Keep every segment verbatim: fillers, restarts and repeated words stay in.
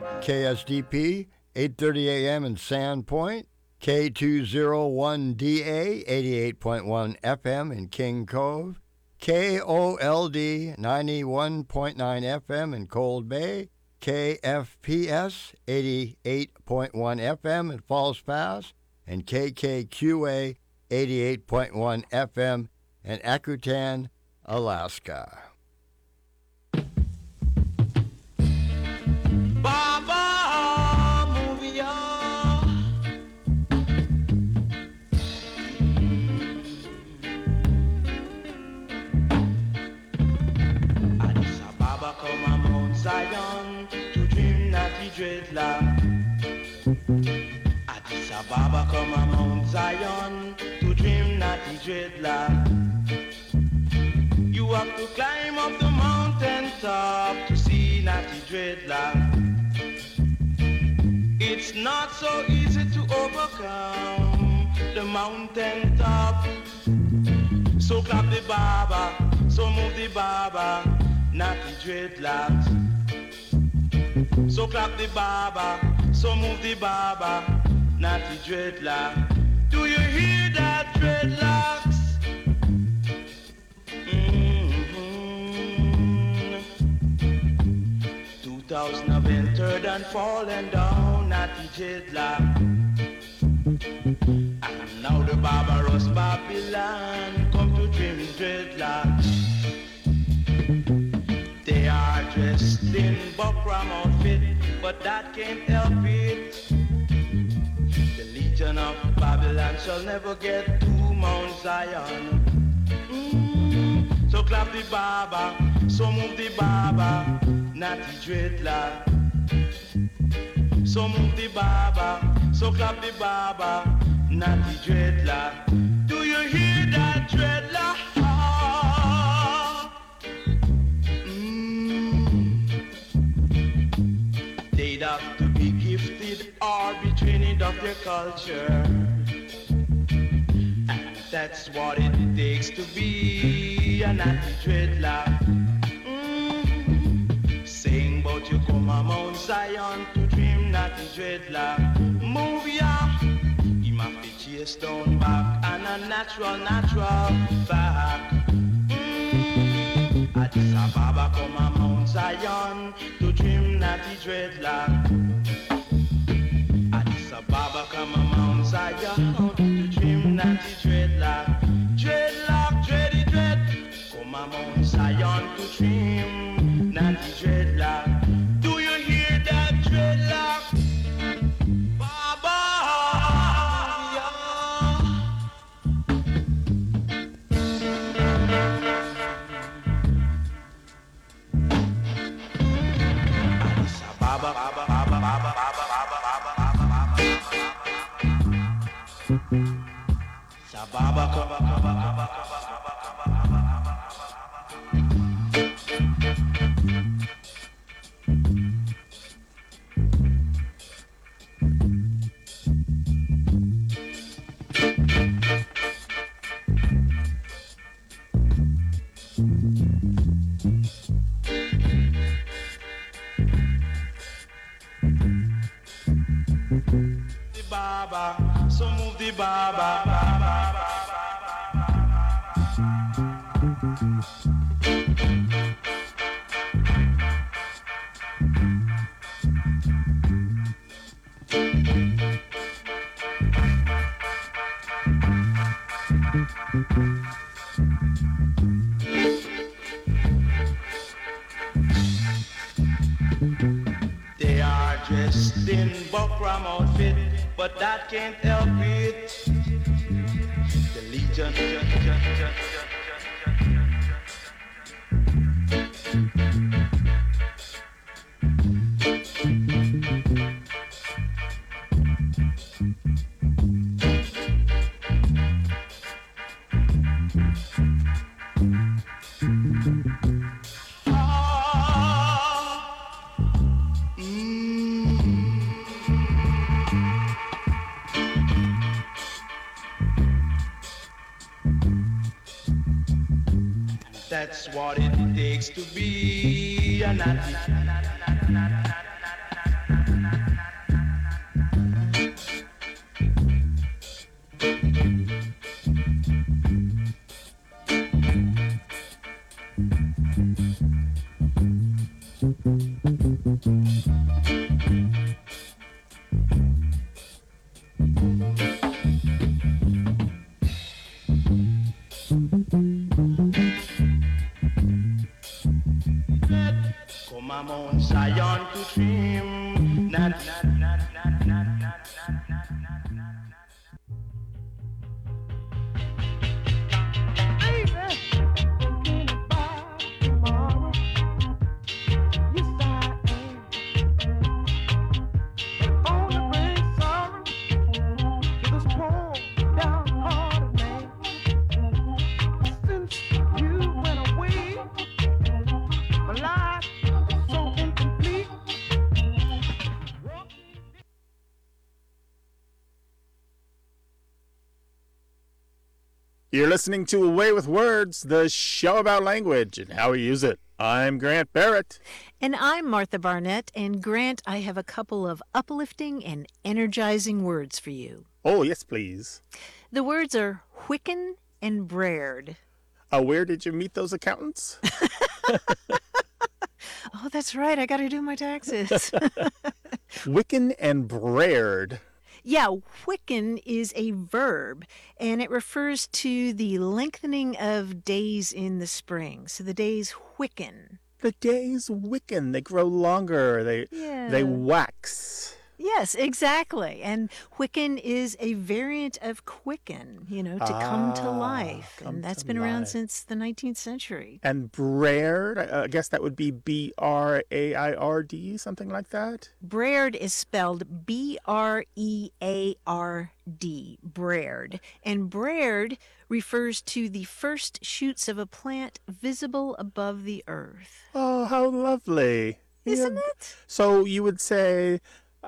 K S D P, eight thirty A M in Sandpoint, K two oh one D A, eighty-eight point one F M in King Cove, K O L D, ninety-one point nine F M in Cold Bay, K F P S, eighty-eight point one F M in Falls Pass, and K K Q A, eighty-eight point one F M in Akutan, Alaska. Baba, movie on. Addis Ababa come a Mount Zion to dream natty dreadlock. Addis Ababa come a Mount Zion to dream natty dreadlock. You have to climb up the mountain top to see natty dreadlock. It's not so easy to overcome the mountain top. So clap the Baba, so move the Baba, natty dreadlocks. So clap the Baba, so move the Baba, natty dreadlock. Do you hear that, dreadlocks? Mm-hmm. Two thousand have entered and fallen down, natty dreadlock. And now the barbarous Babylon come to dream dreadlocks. They are dressed in buckram outfit, but that can't help it. The legion of Babylon shall never get to Mount Zion. Mm. So clap the Baba, so move the Baba, natty dreadlock. So move the Baba, so clap the Baba, natty dreadlock. Do you hear that, dreadlock? They'd have to be gifted or be trained of their culture. And that's what it takes to be a natty dreadlock. Mm. Saying about you come a Mount Zion to dream natty dreadlock. Move ya, he must be chased down back and a natural, natural back. Mm. Addis Ababa come a Mount Zion to dream natty dreadlock. Addis Ababa come a Mount Zion to dream natty dreadlock. Dreadlock, dready dread, come a Mount Zion to dream natty dreadlock. Do you hear that, dreadlock? Baba, Addis Ababa, Baba, Baba, Baba, Baba, Baba, Baba, Baba, Baba, Baba, the Baba, so move the Baba, Baba, they are dressed in buckram outfit, but that can't help it. The legion. That's what it takes to be a natty. stream. Na, na, na, na, na, na, na, na, na, na. You're listening to Away with Words, the show about language and how we use it. I'm Grant Barrett. And I'm Martha Barnett. And Grant, I have a couple of uplifting and energizing words for you. Oh, yes, please. The words are Wiccan and Braird. Uh, where did you meet those accountants? Oh, that's right. I got to do my taxes. Wiccan and Braird. Yeah, Wiccan is a verb, and it refers to the lengthening of days in the spring. So the days Wiccan. The days Wiccan. They grow longer. They Yeah. they wax. Yes, exactly. And Wiccan is a variant of quicken, you know, to come to Ah, life. come And that's to been around life. since the nineteenth century. And Braird, I, I guess that would be B R A I R D, something like that? Braird is spelled B R E A R D, Braird. And Braird refers to the first shoots of a plant visible above the earth. Oh, how lovely. Isn't Yeah. it? So you would say,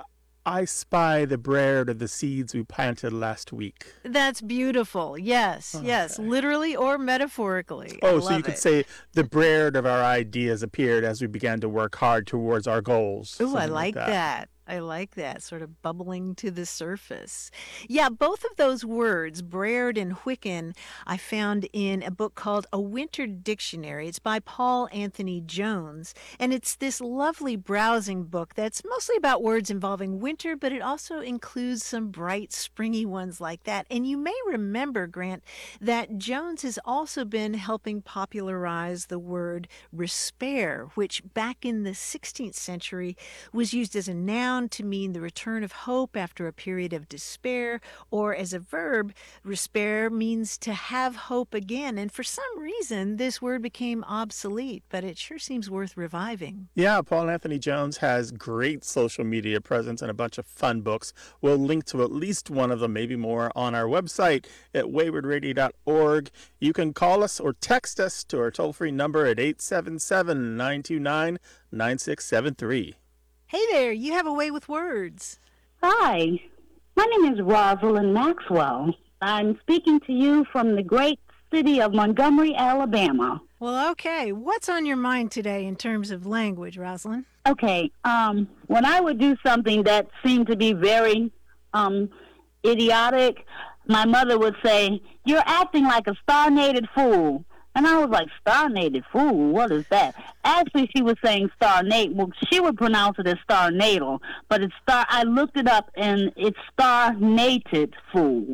I spy the Braird of the seeds we planted last week. That's beautiful. Yes, yes, literally or metaphorically. I Oh, so you love could it. say the Braird of our ideas appeared as we began to work hard towards our goals. Ooh, I something like that. I like that, sort of bubbling to the surface. Yeah, both of those words, Braird and Wiccan, I found in a book called A Winter Dictionary. It's by Paul Anthony Jones, and it's this lovely browsing book that's mostly about words involving winter, but it also includes some bright, springy ones like that. And you may remember, Grant, that Jones has also been helping popularize the word respair, which back in the sixteenth century was used as a noun to mean the return of hope after a period of despair, or as a verb, respair means to have hope again. And for some reason, this word became obsolete, but it sure seems worth reviving. Yeah, Paul Anthony Jones has great social media presence and a bunch of fun books. We'll link to at least one of them, maybe more, on our website at wayward radio dot org. You can call us or text us to our toll-free number at eight seven seven, nine two nine, nine six seven three. Hey there, you have a way with words. Hi, my name is Rosalind Maxwell. I'm speaking to you from the great city of Montgomery, Alabama. Well, okay, what's on your mind today in terms of language, Rosalind? Okay, um, when I would do something that seemed to be very um, idiotic, my mother would say, "You're acting like a star-nated fool." And I was like, "Star-nated fool? What is that?" Actually, she was saying star-nate. Well, she would pronounce it as star-natal, but it's star. I looked it up, and it's star-nated fool.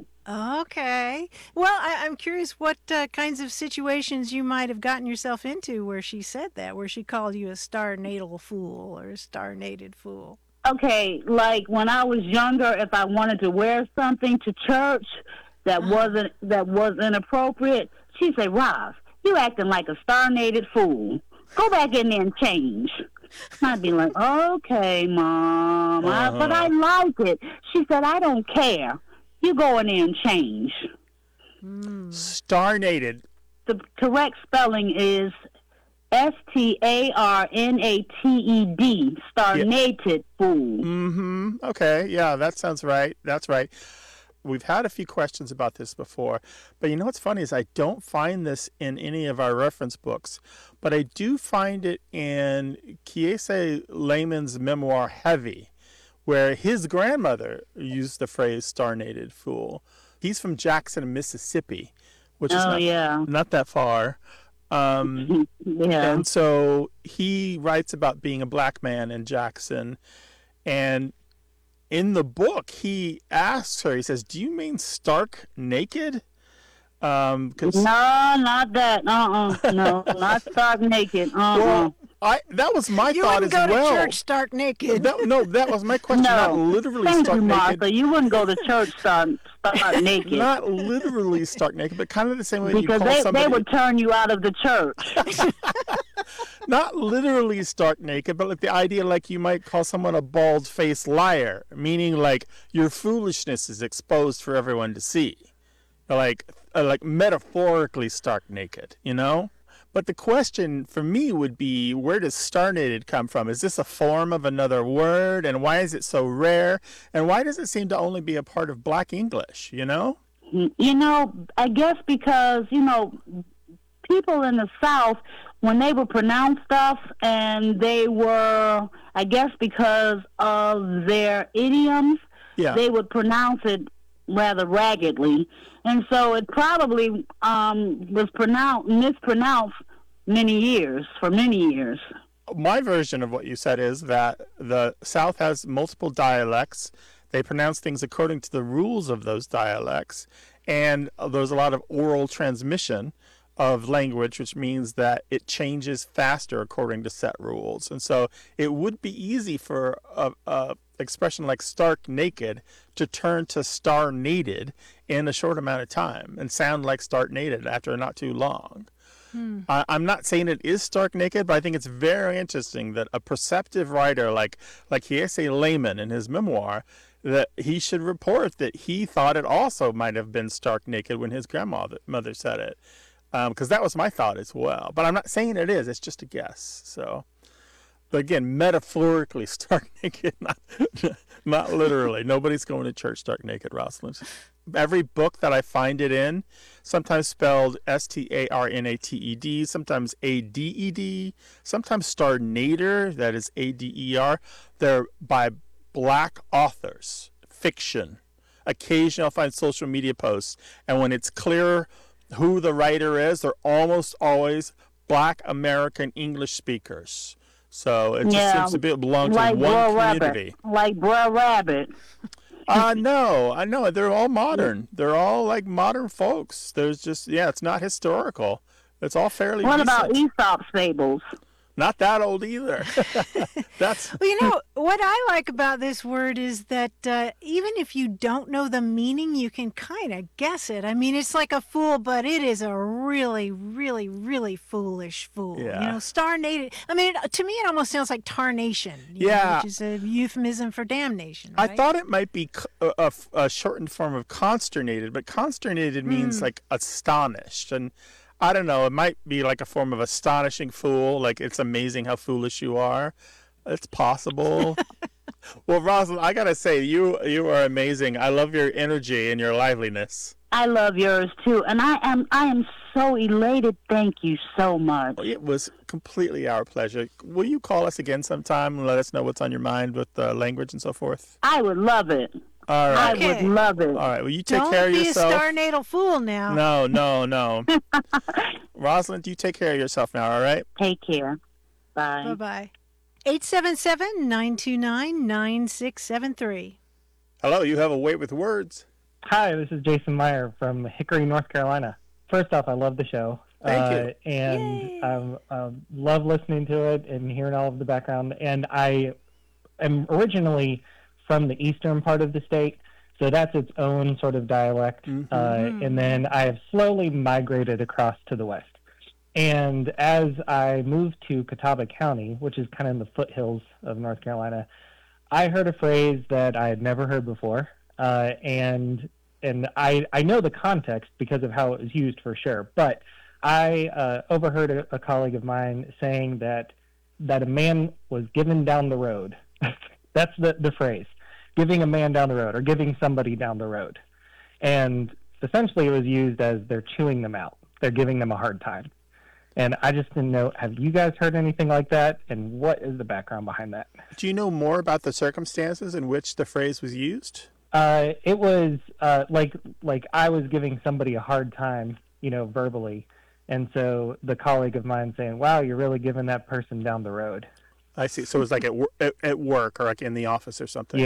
Okay. Well, I, I'm curious what uh, kinds of situations you might have gotten yourself into where she said that, where she called you a star-natal fool or a star-nated fool. Okay, like when I was younger, if I wanted to wear something to church that wasn't that was inappropriate, she'd say, "Roz, you acting like a star-nated fool. Go back in there and change." I'd be like, "Okay, Mom," I, but I like it. She said, "I don't care. You go in there and change." Mm. Star-nated. The correct spelling is S T A R N A T E D, star-nated fool. Mm-hmm. Okay, yeah, that sounds right. That's right. We've had a few questions about this before, but you know what's funny is I don't find this in any of our reference books, but I do find it in Kiese Lehman's memoir, Heavy, where his grandmother used the phrase star-nated fool. He's from Jackson, Mississippi, which is Oh, not, yeah. not that far. Um, Yeah. and so he writes about being a black man in Jackson, and in the book, he asks her, he says, "Do you mean stark naked?" Um, 'cause, No, not that. Uh-uh. No, not stark naked. Uh-uh. well, I that was my You thought wouldn't as go well. to church stark naked. That, no, that was my question. Not No, literally thank stark you, naked. Martha. You wouldn't go to church stark, stark naked Not literally stark naked, but kind of the same way you because call they, somebody. they would turn you out of the church. Not literally stark naked, but like the idea like you might call someone a bald-faced liar, meaning like your foolishness is exposed for everyone to see. Like uh, like metaphorically stark naked, you know? But the question for me would be, where does star-naked come from? Is this a form of another word? And why is it so rare? And why does it seem to only be a part of Black English, you know? You know, I guess because, you know, people in the South, when they would pronounce stuff, and they were, I guess because of their idioms, Yeah. they would pronounce it rather raggedly. And so it probably um, was pronounced, mispronounced many years, for many years. My version of what you said is that the South has multiple dialects. They pronounce things according to the rules of those dialects. And there's a lot of oral transmission of language, which means that it changes faster according to set rules. And so it would be easy for a, a expression like stark naked to turn to star-nated in a short amount of time and sound like stark-nated after not too long. Hmm. I, I'm not saying it is stark naked, but I think it's very interesting that a perceptive writer like like Hiese Lehman in his memoir, that he should report that he thought it also might have been stark naked when his grandmother mother said it. Because um, that was my thought as well. But I'm not saying it is. It's just a guess. So, but again, metaphorically stark naked, not, not literally. Nobody's going to church stark naked, Rosalind. Every book that I find it in, sometimes spelled S T A R N A T E D, sometimes A D E D, sometimes star-nader, that is A D E R. They're by Black authors, fiction. Occasionally I'll find social media posts, and when it's clear who the writer is, they're almost always Black American English speakers. So it just Yeah, seems to be belong to like one Brer community. Rabbit. Like Brer Rabbit. Uh no, I know they're all modern. They're all like modern folks. There's just yeah, it's not historical. It's all fairly What recent. about Aesop's fables? Not that old either. That's Well, you know, what I like about this word is that uh, even if you don't know the meaning, you can kind of guess it. I mean, it's like a fool, but it is a really, really, really foolish fool. Yeah. You know, star-nated. I mean, it, to me, it almost sounds like tarnation. you know, Yeah. which is a euphemism for damnation. I Right? thought it might be c- a, a, a shortened form of consternated, but consternated means like astonished. And I don't know, it might be like a form of astonishing fool, like it's amazing how foolish you are. It's possible. Well, Rosalind, I gotta say, you you are amazing. I love your energy and your liveliness. I love yours too, and I am I am so elated. Thank you so much. It was completely our pleasure. Will you call us again sometime and let us know what's on your mind with uh, language and so forth? I would love it. All right. I Okay. would love it. All right. Well, you take Don't care of be yourself. a star-natal fool now. No, no, no. Rosalind, you take care of yourself now, all right? Take care. Bye. Bye-bye. eight seven seven, nine two nine, nine six seven three. Hello, you have a Wait with Words. Hi, this is Jason Meyer from Hickory, North Carolina. First off, I love the show. Thank uh, you. And um, um, love listening to it and hearing all of the background. And I am originally from the eastern part of the state, so that's its own sort of dialect. Mm-hmm. Uh, and then I have slowly migrated across to the west. And as I moved to Catawba County, which is kind of in the foothills of North Carolina, I heard a phrase that I had never heard before. Uh, and and I, I know the context because of how it was used for sure. But I uh, overheard a, a colleague of mine saying that that a man was given down the road. That's the, the phrase, giving a man down the road or giving somebody down the road. And essentially it was used as they're chewing them out. They're giving them a hard time. And I just didn't know, have you guys heard anything like that? And what is the background behind that? Do you know more about the circumstances in which the phrase was used? Uh, it was uh, like like I was giving somebody a hard time, you know, verbally. And so the colleague of mine saying, wow, you're really giving that person down the road. I see. So it was like at, wor- at, at work or like in the office or something. Yeah,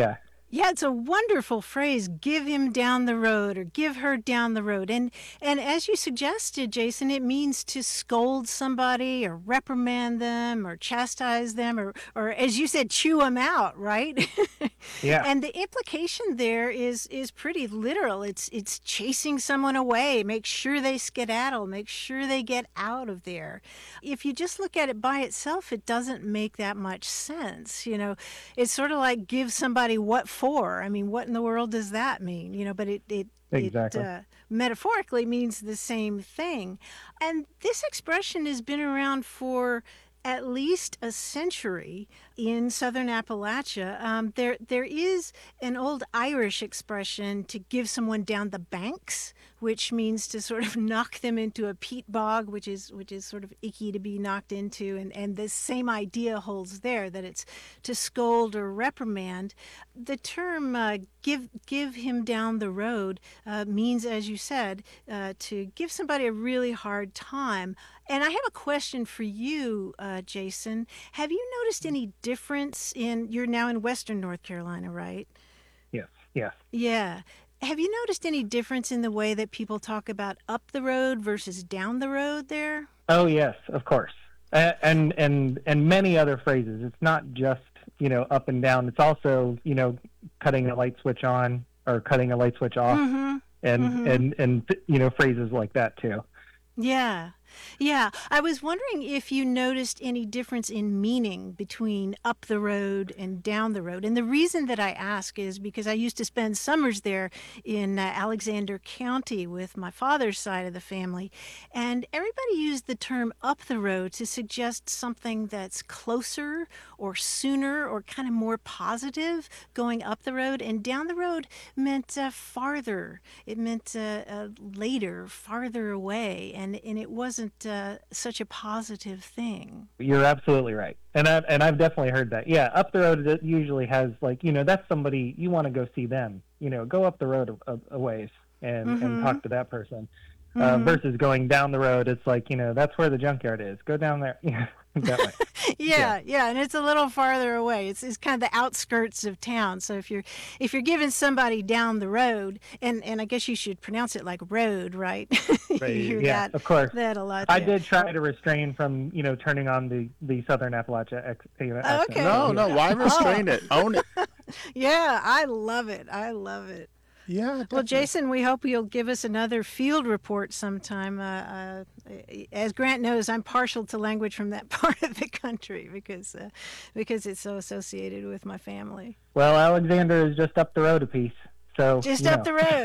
Yeah, it's a wonderful phrase, give him down the road or give her down the road. And and as you suggested, Jason, it means to scold somebody or reprimand them or chastise them or, or as you said, chew them out, right? Yeah. And the implication there is is pretty literal. It's it's chasing someone away, make sure they skedaddle, make sure they get out of there. If you just look at it by itself, it doesn't make that much sense. You know, it's sort of like give somebody what for. I mean, what in the world does that mean? You know, but it it, Exactly. it uh, metaphorically means the same thing. And this expression has been around for at least a century in southern Appalachia. Um, there there is an old Irish expression to give someone down the banks, which means to sort of knock them into a peat bog, which is which is sort of icky to be knocked into. And, and the same idea holds there, that it's to scold or reprimand. The term uh, give give him down the road uh, means, as you said, uh, to give somebody a really hard time. And I have a question for you, uh, Jason. Have you noticed any difference in, you're now in Western North Carolina, right? Yes. Yes. Yeah. Have you noticed any difference in the way that people talk about up the road versus down the road there? Oh yes, of course. Uh, and and and many other phrases. It's not just, you know, up and down. It's also, you know, cutting a light switch on or cutting a light switch off, Mm-hmm. and Mhm. and and you know, phrases like that too. Yeah. Yeah. I was wondering if you noticed any difference in meaning between up the road and down the road. And the reason that I ask is because I used to spend summers there in uh, Alexander County with my father's side of the family. And everybody used the term up the road to suggest something that's closer or sooner or kind of more positive going up the road. And down the road meant uh, farther. It meant uh, uh, later, farther away. And, and it wasn't uh, such a positive thing. You're absolutely right, and I and I've definitely heard that. Yeah, up the road it usually has, like, you know, that's somebody you want to go see them. You know, go up the road a, a, a ways and Mhm. and talk to that person. Uh, Mhm. versus going down the road, it's like, you know, that's where the junkyard is. Go down there. Yeah, that way. Yeah, yeah, and it's a little farther away. It's it's kind of the outskirts of town. So if you're if you're giving somebody down the road, and, and I guess you should pronounce it like road, right? You Right. hear Yeah, that of course. that a lot. I there. did try to refrain from, you know, turning on the, the Southern Appalachia ex- you know, accent. Okay. No, no. Why restrain it? Own it. Yeah, I love it. I love it. Yeah. Well, definitely. Jason, we hope you'll give us another field report sometime. Uh, uh, as Grant knows, I'm partial to language from that part of the country because uh, because it's so associated with my family. Well, Alexander is just up the road a piece. So Just you up know.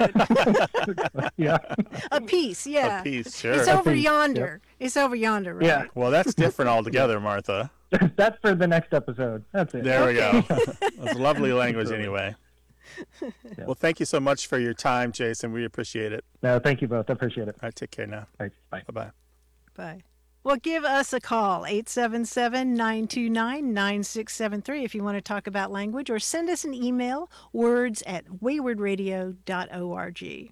the road, Yeah. a piece, yeah. A piece, sure. It's A over piece, yonder. It's over yonder, right? Yeah. Well, that's different altogether, Martha. That's for the next episode. That's it. There we go. That's lovely language anyway. Yeah. Well, thank you so much for your time, Jason. We appreciate it. No, thank you both. I appreciate it. All right, take care now. All right, bye. Bye-bye. Bye. Well, give us a call, eight seven seven, nine two nine, nine six seven three, if you want to talk about language, or send us an email, words at wayward radio dot org.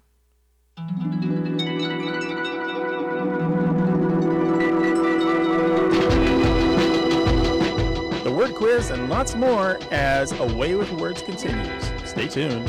The word quiz and lots more as Away with Words continues. Stay tuned.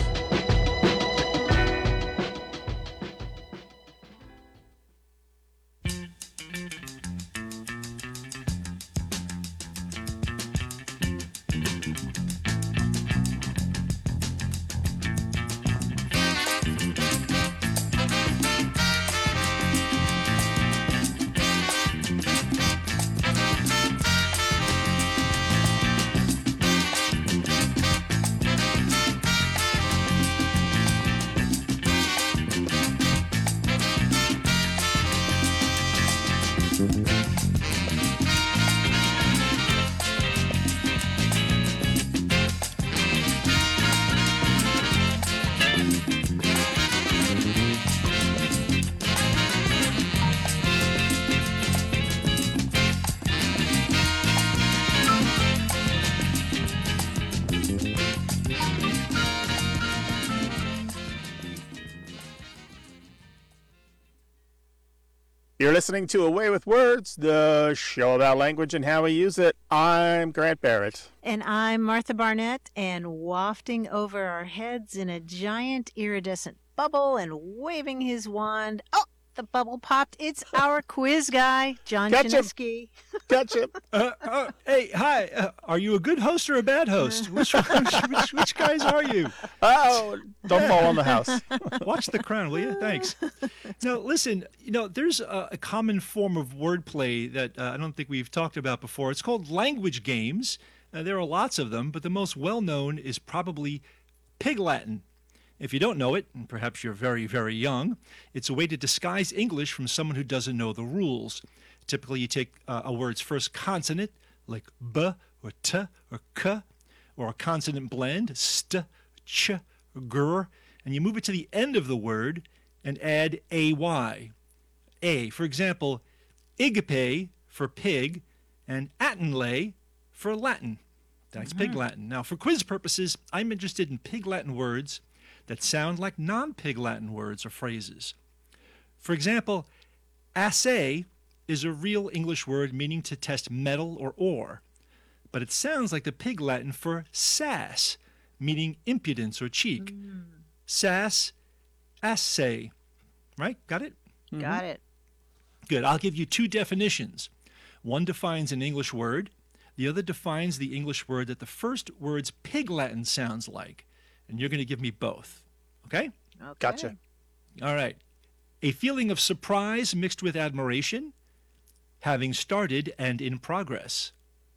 You're listening to Away with Words, the show about language and how we use it. I'm Grant Barrett. And I'm Martha Barnett, and wafting over our heads in a giant iridescent bubble and waving his wand. Oh, the bubble popped. It's our quiz guy, John Gotcha. Chinesky. Gotcha. Uh, uh, hey, hi. Uh, are you a good host or a bad host? Which, which, which, which guys are you? Oh, don't fall on the house. Watch The Crown, will you? Thanks. Now, listen, you know, there's a, a common form of wordplay that uh, I don't think we've talked about before. It's called language games. Uh, there are lots of them, but the most well-known is probably Pig Latin. If you don't know it, and perhaps you're very, very young, it's a way to disguise English from someone who doesn't know the rules. Typically, you take uh, a word's first consonant, like b or t or k, or a consonant blend, st, ch, gr, and you move it to the end of the word and add ay. A, for example, igpe for pig and atenle for Latin. That's mm-hmm. Pig Latin. Now, for quiz purposes, I'm interested in Pig Latin words that sound like non-Pig Latin words or phrases. For example, assay is a real English word meaning to test metal or ore, but it sounds like the Pig Latin for sass, meaning impudence or cheek. Mm. Sass, assay. Right? Got it? Mm-hmm. Got it. Good. I'll give you two definitions. One defines an English word. The other defines the English word that the first word's Pig Latin sounds like. And you're going to give me both. Okay? Okay. Gotcha. All right. A feeling of surprise mixed with admiration, having started and in progress.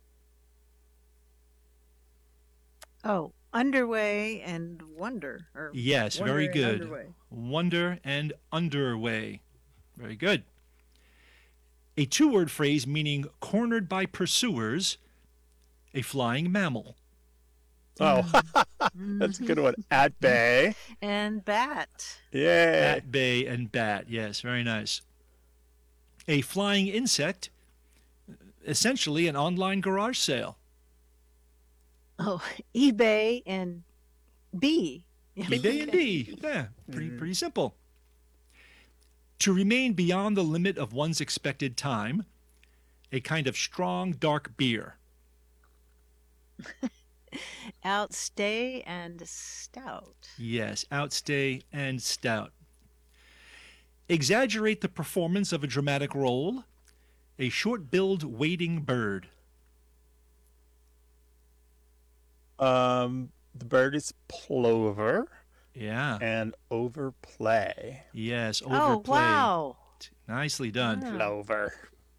Oh, underway and wonder. Or Yes, wonder very and good. underway. Wonder and underway. Very good. A two-word phrase meaning cornered by pursuers, a flying mammal. Oh, that's a good one. At bay. And bat. Yeah. At bay and bat. Yes, very nice. A flying insect, essentially an online garage sale. Oh, eBay and bee. eBay and bee. Yeah, pretty, pretty simple. To remain beyond the limit of one's expected time, a kind of strong, dark beer. Outstay and stout. Yes, outstay and stout. Exaggerate the performance of a dramatic role, a short-billed wading bird. Um, the bird is plover. Yeah. And overplay. Yes, Oh, overplayed. wow. Nicely done. Yeah. Plover.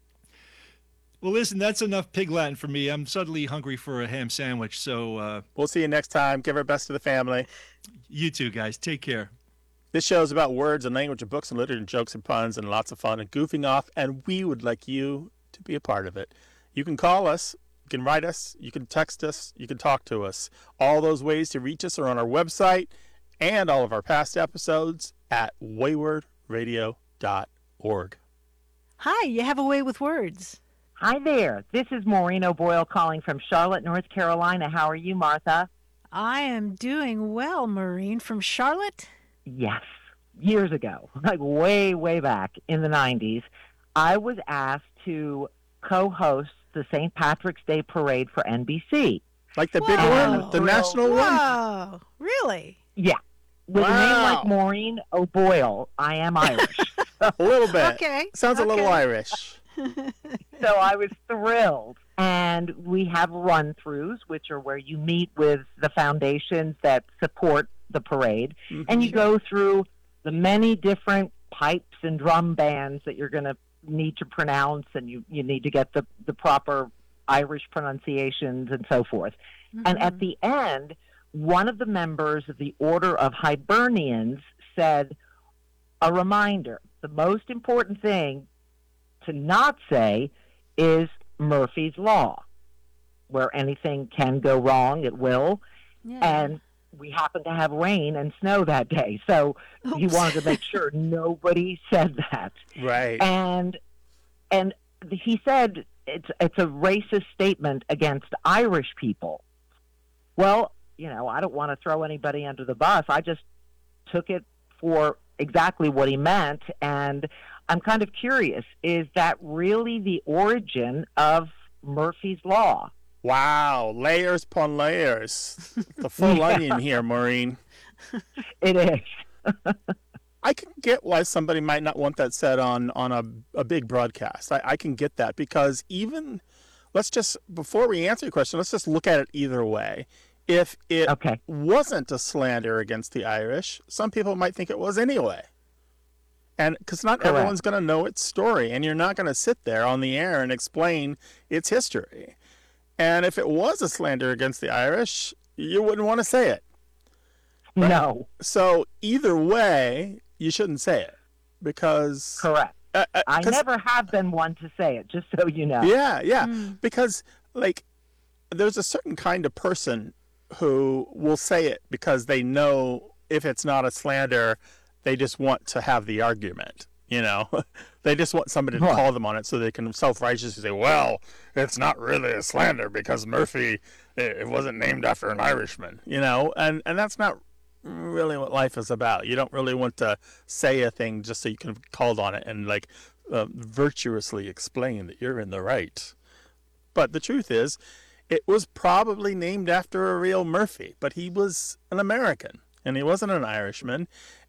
Well, listen, that's enough Pig Latin for me. I'm suddenly hungry for a ham sandwich, so uh, We'll see you next time. Give our best to the family. you two guys, take care. This show is about words and language and books and literature and jokes and puns and lots of fun and goofing off, and we would like you to be a part of it. You can call us, you can write us, you can text us, you can talk to us. All those ways to reach us are on our website and all of our past episodes at wayward radio dot org. Hi, you have a way with words. Hi there. This is Maureen O'Boyle calling from Charlotte, North Carolina. How are you, Martha? I am doing well, Maureen from Charlotte. Yes. Years ago, like way, way back in the nineties, I was asked to co-host the Saint Patrick's Day Parade for N B C. Like the big Wow. one? The national one? Whoa, really? Yeah. With a name Wow. like Maureen O'Boyle, I am Irish. A little bit. Okay. Sounds a little okay. Irish. So I was thrilled. And we have run-throughs, which are where you meet with the foundations that support the parade. Mhm. And you go through the many different pipes and drum bands that you're going to need to pronounce, and you, you need to get the, the proper Irish pronunciations and so forth. Mm-hmm. And at the end, one of the members of the Order of Hibernians said, a reminder, the most important thing to not say is Murphy's Law. Where anything can go wrong, it will. Yeah. And we happened to have rain and snow that day. So he Oops. wanted to make sure nobody said that. Right. And and he said it's it's a racist statement against Irish people. Well, you know, I don't want to throw anybody under the bus. I just took it for exactly what he meant. And I'm kind of curious, is that really the origin of Murphy's Law? Wow, layers upon layers. The full Yeah. onion here, Maureen. It is. I can get why somebody might not want that said on, on a, a big broadcast. I, I can get that because even, let's just, before we answer your question, let's just look at it either way. If it Okay. wasn't a slander against the Irish, some people might think it was anyway. And because not Correct. everyone's going to know its story, and you're not going to sit there on the air and explain its history. And if it was a slander against the Irish, you wouldn't want to say it. Right. No. So either way, you shouldn't say it because Correct. uh, uh, I 'cause- never have been one to say it, just so you know. Yeah, yeah. Mm. Because like there's a certain kind of person who will say it because they know if it's not a slander, they just want to have the argument, you know. They just want somebody to Right. call them on it so they can self-righteously say, well, it's not really a slander because Murphy, it it wasn't named after an Irishman, you know. And and that's not really what life is about. You don't really want to say a thing just so you can be called on it and like uh, virtuously explain that you're in the right. But the truth is, it was probably named after a real Murphy, but he was an American and he wasn't an Irishman.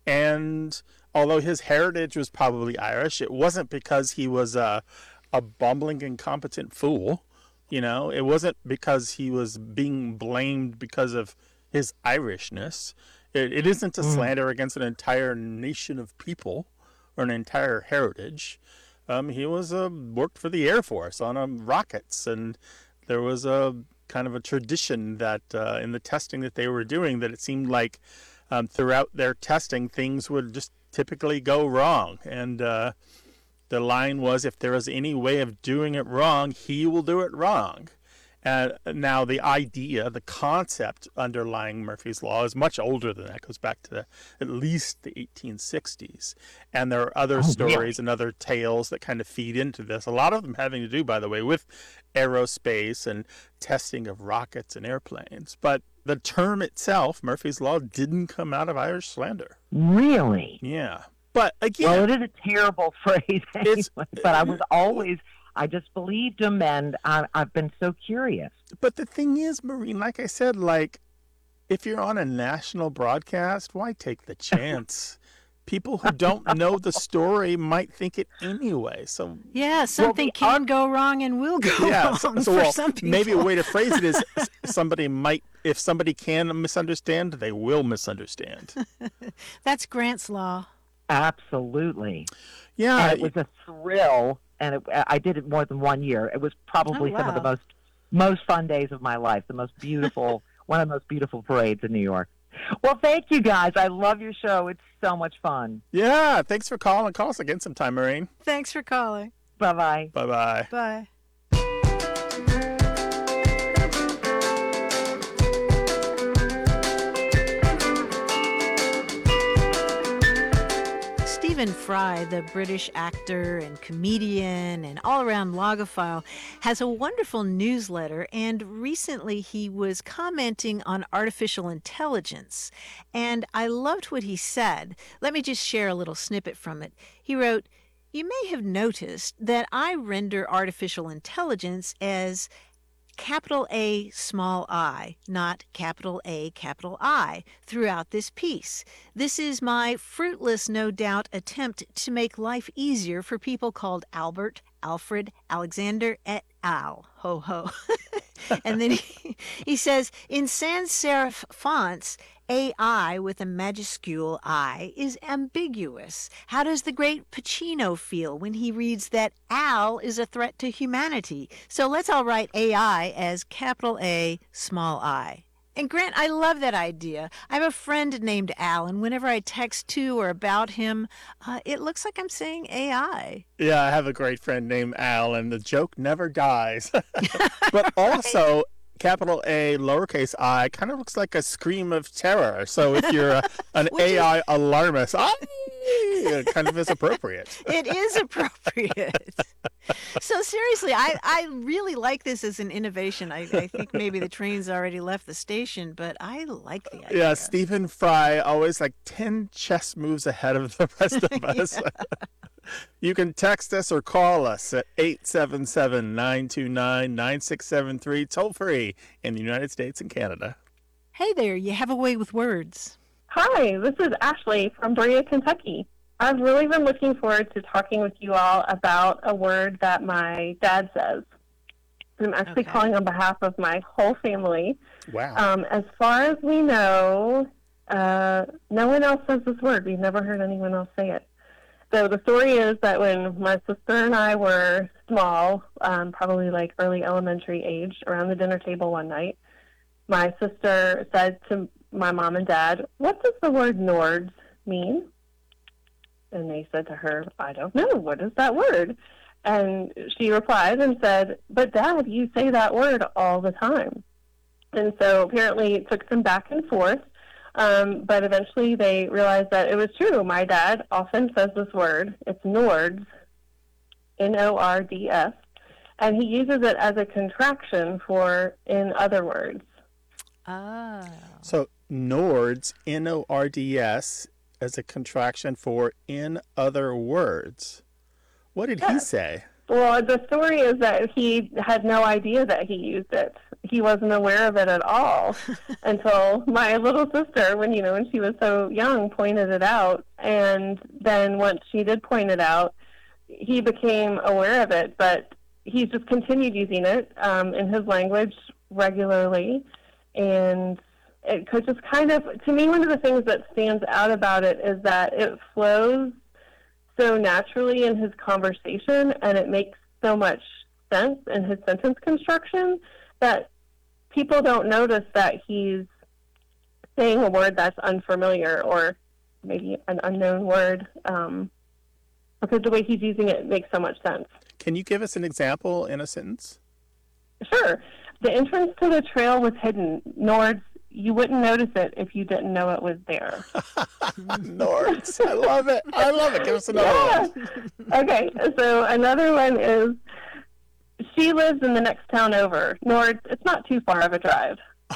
And although his heritage was probably Irish, it wasn't because he was a, a bumbling, incompetent fool. You know, it wasn't because he was being blamed because of his Irishness. It, it isn't a slander against an entire nation of people or an entire heritage. Um, he was uh, worked for the Air Force on um, rockets, and there was a kind of a tradition that uh, in the testing that they were doing, that it seemed like um, throughout their testing things would just typically go wrong. And uh, the line was, if there is any way of doing it wrong, he will do it wrong. And now the idea, the concept underlying Murphy's Law is much older than that. It goes back to the, at least the eighteen sixties. And there are other Oh, stories really? and other tales that kind of feed into this. A lot of them having to do, by the way, with aerospace and testing of rockets and airplanes. But the term itself, Murphy's Law, didn't come out of Irish slander. Really? Yeah. But again, Well, it is a terrible phrase anyway, It's- but I was always, I just believed him, and I, I've been so curious. But the thing is, Maureen, like I said, like, if you're on a national broadcast, why take the chance? People who don't know the story might think it anyway. So Yeah, something the can go wrong and will go yeah, wrong so, so for well, some people. maybe a way to phrase it is somebody might, if somebody can misunderstand, they will misunderstand. That's Grant's Law. Absolutely. Yeah, And it was a thrill, and it, I did it more than one year. It was probably Oh, some of the wow. most most fun days of my life, the most beautiful, one of the most beautiful parades in New York. Well, thank you guys. I love your show. It's so much fun. yeah. Thanks for calling. Call us again sometime, Maureen. Thanks for calling. Bye-bye. Bye-bye. Bye. Stephen Fry, the British actor and comedian and all-around logophile, has a wonderful newsletter, and recently he was commenting on artificial intelligence. And I loved what he said. Let me just share a little snippet from it. He wrote, "You may have noticed that I render artificial intelligence as capital A, small I, not capital A, capital I, throughout this piece. This is my fruitless, no doubt, attempt to make life easier for people called Albert, Alfred, Alexander, et al. Ho ho." And then he, he says, in sans serif fonts, A I with a majuscule I is ambiguous. How does the great Pacino feel when he reads that Al is a threat to humanity? So let's all write A I as capital A, small I. And Grant, I love that idea. I have a friend named Al, and whenever I text to or about him, uh, it looks like I'm saying A I. Yeah, I have a great friend named Al, and the joke never dies. But also, capital A, lowercase I, kind of looks like a scream of terror. So if you're a, an Which is- A I alarmist, ah! it kind of is appropriate. It is appropriate. So seriously, I, I really like this as an innovation. I, I think maybe the train's already left the station, but I like the idea. Yeah, Stephen Fry, always like ten chess moves ahead of the rest of us. You can text us or call us at eight seven seven, nine two nine, nine six seven three, toll free in the United States and Canada. Hey there, you have a way with words. Hi, this is Ashley from Berea, Kentucky. I've really been looking forward to talking with you all about a word that my dad says. I'm actually Okay. calling on behalf of my whole family. Wow. Um, as far as we know, uh, no one else says this word. We've never heard anyone else say it. So the story is that when my sister and I were small, um, probably like early elementary age, around the dinner table one night, my sister said to my mom and dad, "What does the word Nords mean?" And they said to her, "I don't know. What is that word?" And she replied and said, "But Dad, you say that word all the time." And so apparently it took them back and forth. Um, but eventually they realized that it was true. My dad often says this word. It's Nords, N O R D S, and he uses it as a contraction for in other words. Oh. So Nords, N O R D S, as a contraction for in other words. What did he Yes. say? Well, the story is that he had no idea that he used it. He wasn't aware of it at all until my little sister, when you know, when she was so young, pointed it out. And then once she did point it out, he became aware of it. But he's just continued using it um, in his language regularly. And it could just kind of, to me, one of the things that stands out about it is that it flows so naturally in his conversation, and it makes so much sense in his sentence construction that people don't notice that he's saying a word that's unfamiliar or maybe an unknown word, um, because the way he's using it makes so much sense. Can you give us an example in a sentence? Sure. The entrance to the trail was hidden. Nords, you wouldn't notice it if you didn't know it was there. Nords. I love it. I love it. Give us another Yeah. one. Okay, so another one is, she lives in the next town over. Nords, it's not too far of a drive.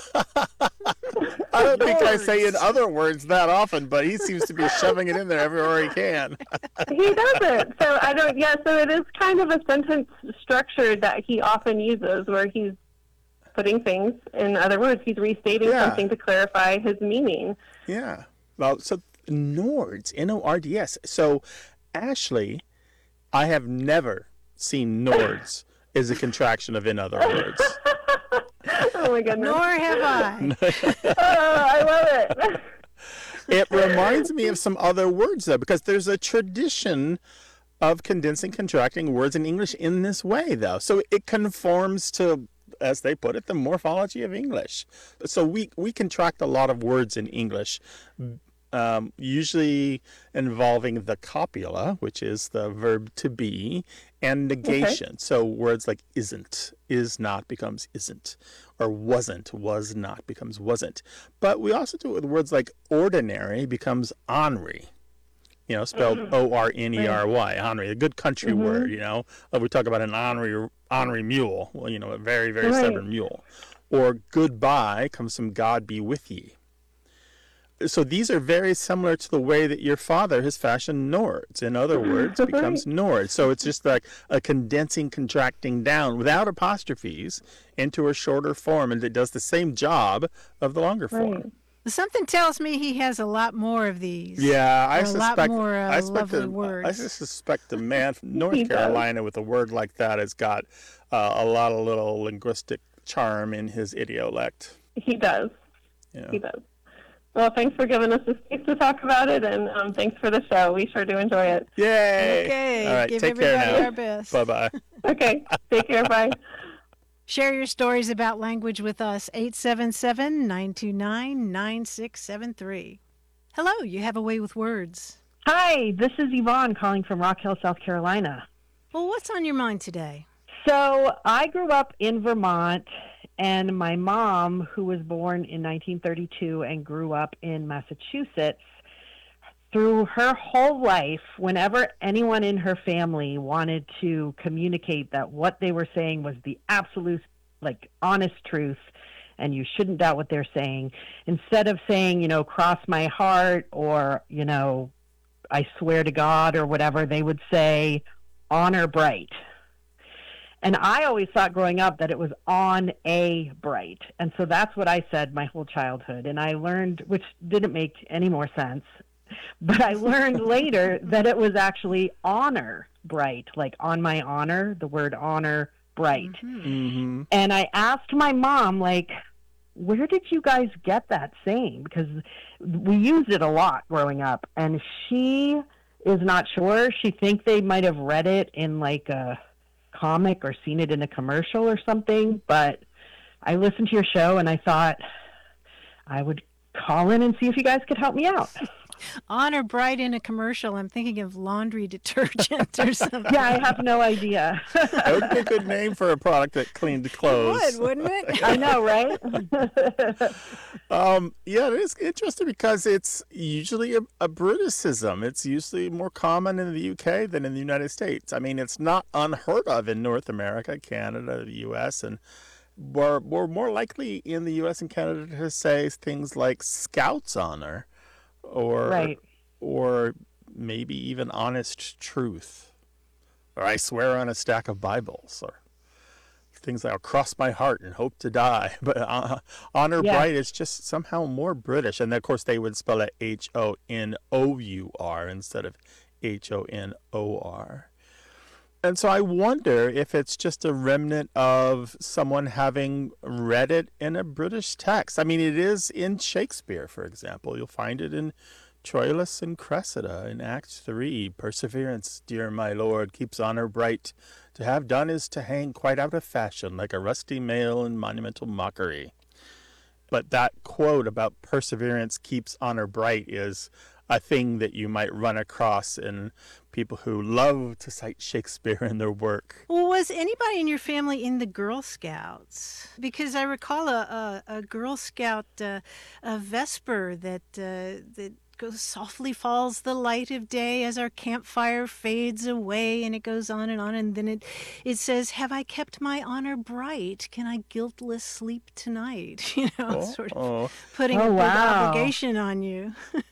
I don't think I say in other words that often, but he seems to be shoving it in there everywhere he can. He does it. So I don't, yeah, so it is kind of a sentence structure that he often uses where he's putting things in other words. He's restating Yeah. something to clarify his meaning. Yeah. Well, so Nords, N O R D S. So, Ashley, I have never seen Nords as a contraction of in other words. Oh my goodness. Nor have I. Oh, I love it. It reminds me of some other words, though, because there's a tradition of condensing, contracting words in English in this way, though. So it conforms to, as they put it, the morphology of English. So we, we contract a lot of words in English, um, usually involving the copula, which is the verb to be, and negation. Okay. So words like isn't, is not becomes isn't, or wasn't, was not becomes wasn't. But we also do it with words like ordinary becomes ornery. You know, spelled mm-hmm. O R N E R Y, ornery, a good country mm-hmm. word, you know. Uh, we talk about an ornery, ornery mule, well, you know, a very, very right. stubborn mule. Or goodbye comes from God be with ye. So these are very similar to the way that your father has fashioned Nords. In other words, becomes Nords. So it's just like a condensing, contracting down without apostrophes into a shorter form, and it does the same job of the longer form. Right. Something tells me he has a lot more of these. Yeah, I a suspect. lot more uh, I suspect lovely a, words. I just suspect the man from North Carolina with a word like that has got uh, a lot of little linguistic charm in his idiolect. He does. Yeah. He does. Well, thanks for giving us the space to talk about it, and um, thanks for the show. We sure do enjoy it. Yay! Okay, all right, give take everybody care now. our best. Bye-bye. Okay, take care. Bye. Share your stories about language with us, eight seven seven, nine two nine, nine six seven three. Hello, you have a way with words. Hi, this is Yvonne calling from Rock Hill, South Carolina. Well, what's on your mind today? So I grew up in Vermont, and my mom, who was born in nineteen thirty-two and grew up in Massachusetts, through her whole life, whenever anyone in her family wanted to communicate that what they were saying was the absolute, like, honest truth, and you shouldn't doubt what they're saying, instead of saying, you know, cross my heart or, you know, I swear to God or whatever, they would say, honor bright. And I always thought growing up that it was on a bright. And so that's what I said my whole childhood. And I learned, which didn't make any more sense, but I learned later that it was actually honor bright, like on my honor, the word honor bright. Mm-hmm. And I asked my mom, like, where did you guys get that saying? Because we used it a lot growing up. And she is not sure. She thinks they might have read it in like a comic or seen it in a commercial or something. But I listened to your show and I thought I would call in and see if you guys could help me out. Honor bright in a commercial. I'm thinking of laundry detergent or something. Yeah, I have no idea. That would be a good name for a product that cleaned clothes. It would, wouldn't it? I know, right? um, yeah, it is interesting because it's usually a, a Briticism. It's usually more common in the U K than in the United States. I mean, it's not unheard of in North America, Canada, the U S, and we're, we're more likely in the U S and Canada to say things like Scout's honor. Or, right. or maybe even honest truth, or I swear on a stack of Bibles, or things like I'll cross my heart and hope to die. But uh, honor yeah. bright is just somehow more British, and of course they would spell it H O N O U R instead of H O N O R. And so I wonder if it's just a remnant of someone having read it in a British text. I mean, it is in Shakespeare, for example. You'll find it in Troilus and Cressida in Act three. Perseverance, dear my lord, keeps honor bright. To have done is to hang quite out of fashion, like a rusty mail in monumental mockery. But that quote about perseverance keeps honor bright is a thing that you might run across in people who love to cite Shakespeare in their work. Well, was anybody in your family in the Girl Scouts? Because I recall a, a, a Girl Scout uh, a Vesper that uh, that goes, softly falls the light of day as our campfire fades away, and it goes on and on, and then it it says, have I kept my honor bright? Can I guiltless sleep tonight? You know, Oh, sort of oh. putting Oh, a big wow. obligation on you.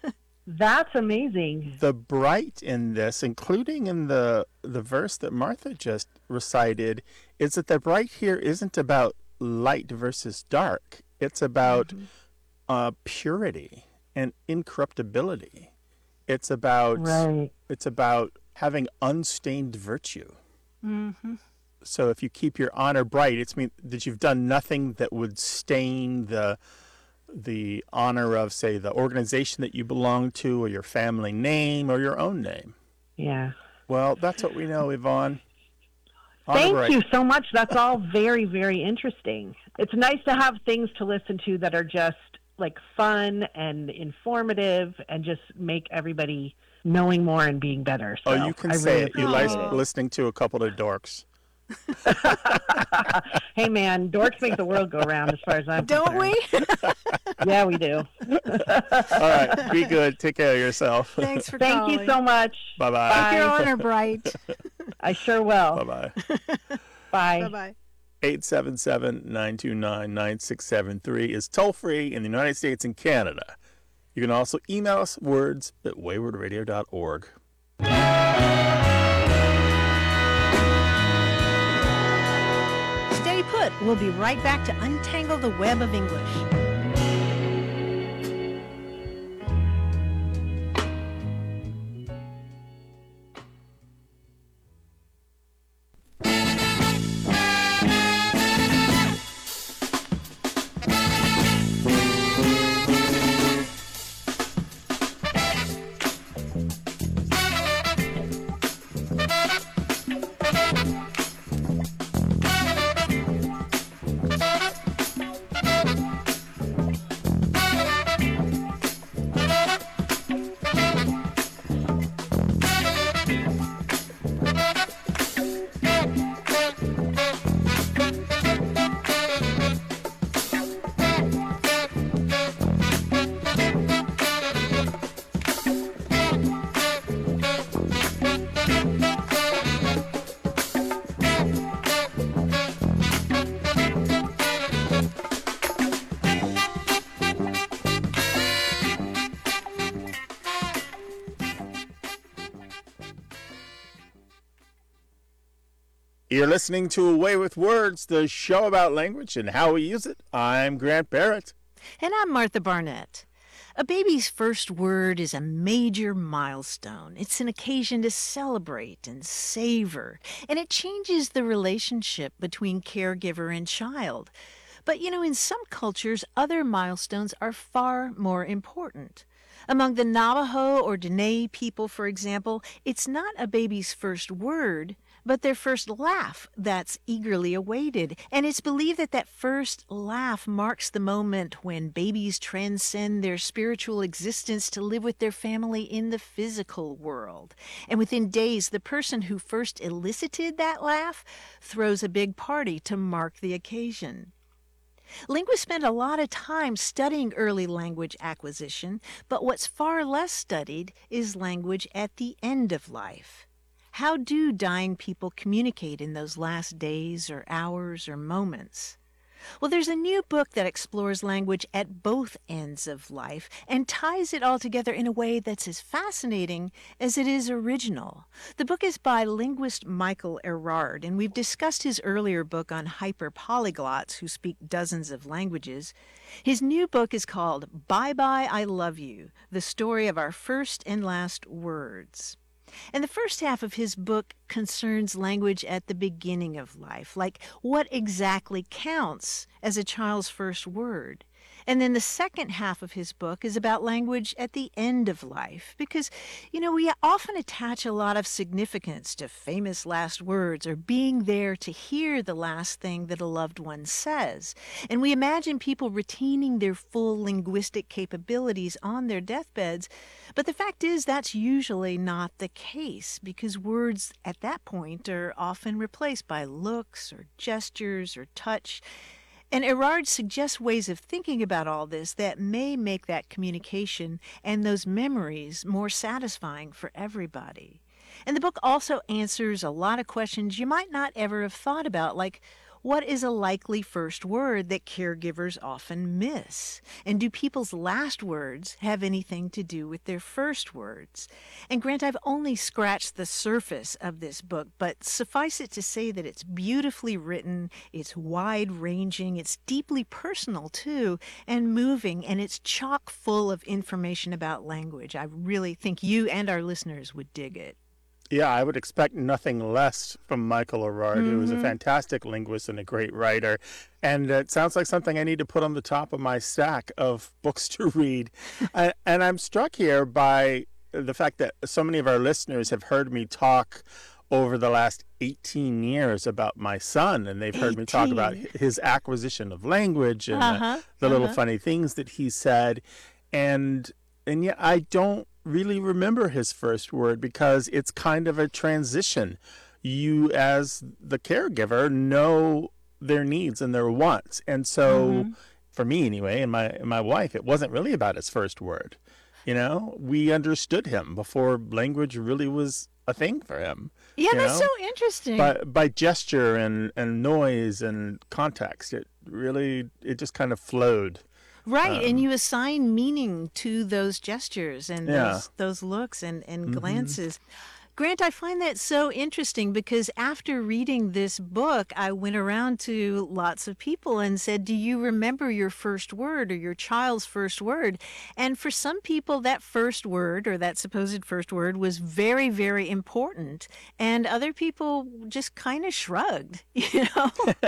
That's amazing. The bright in this, including in the the verse that Martha just recited, is that the bright here isn't about light versus dark. It's about Mm-hmm. uh, purity and incorruptibility. It's about Right. it's about having unstained virtue. Mm-hmm. So if you keep your honor bright, it's mean that you've done nothing that would stain the the honor of, say, the organization that you belong to, or your family name, or your own name. Yeah. Well, that's what we know, Yvonne. Honor Thank bright. you so much. That's all very, very interesting. It's nice to have things to listen to that are just like fun and informative and just make everybody knowing more and being better. So Oh, you can I say really it. You appreciate like it. listening to a couple of dorks. Hey, man, dorks make the world go round as far as I'm Don't we? concerned. Yeah, we do. All right. Be good. Take care of yourself. Thanks for Thank calling. you so much. Bye-bye. Keep your Bye. honor bright. I sure will. Bye-bye. Bye. Bye-bye. eight seven seven, nine two nine, nine six seven three is toll-free in the United States and Canada. You can also email us words at wayward radio dot org. Stay put. We'll be right back to untangle the web of English. You're listening to Away with Words, the show about language and how we use it. I'm Grant Barrett. And I'm Martha Barnett. A baby's first word is a major milestone. It's an occasion to celebrate and savor, and it changes the relationship between caregiver and child. But, you know, in some cultures, other milestones are far more important. Among the Navajo or Dene people, for example, it's not a baby's first word, but their first laugh that's eagerly awaited. And it's believed that that first laugh marks the moment when babies transcend their spiritual existence to live with their family in the physical world. And within days, the person who first elicited that laugh throws a big party to mark the occasion. Linguists spend a lot of time studying early language acquisition, but what's far less studied is language at the end of life. How do dying people communicate in those last days or hours or moments? Well, there's a new book that explores language at both ends of life and ties it all together in a way that's as fascinating as it is original. The book is by linguist Michael Erard, and we've discussed his earlier book on hyperpolyglots who speak dozens of languages. His new book is called Bye Bye, I Love You, The Story of Our First and Last Words. And the first half of his book concerns language at the beginning of life, like what exactly counts as a child's first word. And then the second half of his book is about language at the end of life, because, you know, we often attach a lot of significance to famous last words or being there to hear the last thing that a loved one says. And we imagine people retaining their full linguistic capabilities on their deathbeds, but the fact is that's usually not the case, because words at that point are often replaced by looks or gestures or touch. And Erard suggests ways of thinking about all this that may make that communication and those memories more satisfying for everybody. And the book also answers a lot of questions you might not ever have thought about, like, what is a likely first word that caregivers often miss? And do people's last words have anything to do with their first words? And Grant, I've only scratched the surface of this book, but suffice it to say that it's beautifully written, it's wide-ranging, it's deeply personal too, and moving, and it's chock full of information about language. I really think you and our listeners would dig it. Yeah, I would expect nothing less from Michael Erard, mm-hmm. who is a fantastic linguist and a great writer. And it sounds like something I need to put on the top of my stack of books to read. and, and I'm struck here by the fact that so many of our listeners have heard me talk over the last eighteen years about my son, and they've heard eighteen me talk about his acquisition of language and uh-huh, the, the uh-huh. little funny things that he said. And and yet I don't really remember his first word because it's kind of a transition. You, as the caregiver, know their needs and their wants. And so mm-hmm. for me anyway, and my and my wife, it wasn't really about his first word. You know, we understood him before language really was a thing for him. Yeah, that's know? so interesting. By, by gesture and, and noise and context, it really, it just kind of flowed. Right, um, and you assign meaning to those gestures and yeah. those, those looks and, and mm-hmm. glances. Grant, I find that so interesting because after reading this book, I went around to lots of people and said, do you remember your first word or your child's first word? And for some people, that first word or that supposed first word was very, very important. And other people just kind of shrugged, you know?